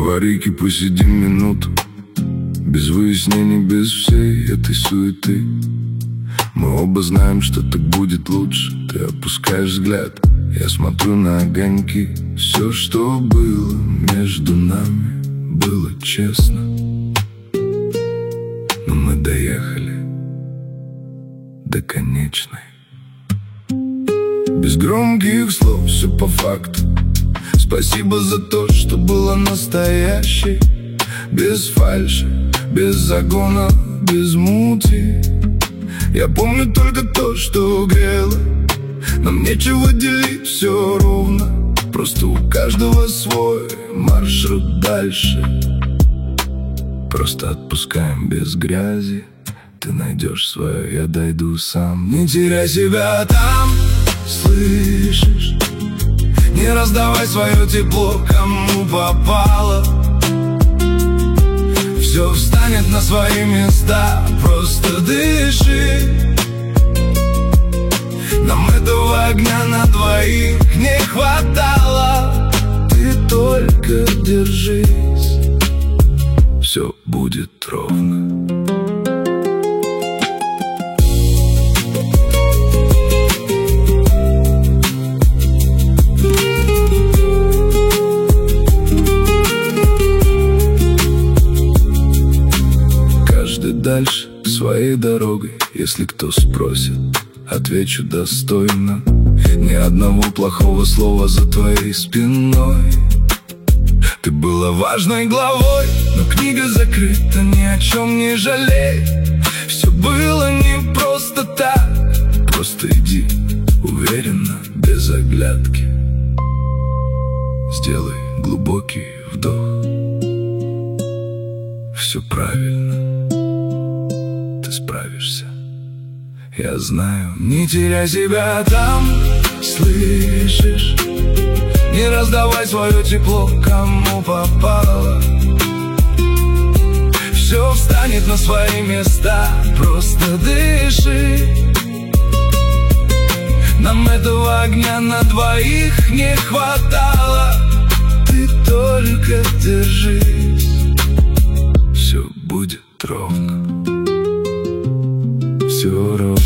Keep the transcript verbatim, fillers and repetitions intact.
аварийке посидим минуту, без выяснений, без всей этой суеты. Мы оба знаем, что так будет лучше. Ты опускаешь взгляд, я смотрю на огоньки. Все, что было между нами, было честно. Но мы доехали до конечной. Без громких слов, все по факту. Спасибо за то, что было настоящей. Без фальши, без загона, без мути. Я помню только то, что грело. Нам нечего делить, все ровно. Просто у каждого свой маршрут дальше. Просто отпускаем без грязи. Ты найдешь свое, я дойду сам. Не теряй себя там, слышишь? Не раздавай свое тепло, кому попало. Все встанет на свои места, просто дыши. Нам этого огня на двоих не хватало. Ты только держись, все будет ровно. Дальше своей дорогой, если кто спросит, отвечу достойно. Ни одного плохого слова за твоей спиной. Ты была важной главой, но книга закрыта, ни о чем не жалей. Все было не просто так, просто иди уверенно, без оглядки. Сделай глубокий вдох. Все правильно, справишься, я знаю. Не теряй себя там, слышишь? Не раздавай свое тепло, кому попало. Все встанет на свои места, просто дыши. Нам этого огня на двоих не хватало. Ты только держись, все будет ровно. Все ровно.